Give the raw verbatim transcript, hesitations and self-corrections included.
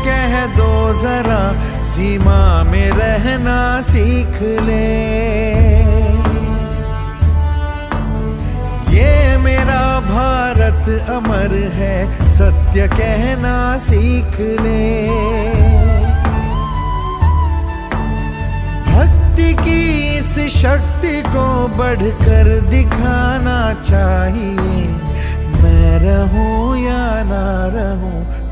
कह दो जरा सीमा में रहना सीख ले। ये मेरा भारत अमर है, सत्य कहना सीख ले। भक्ति की इस शक्ति को बढ़कर दिखाना चाहिए। मैं रहूं या ना रहूं,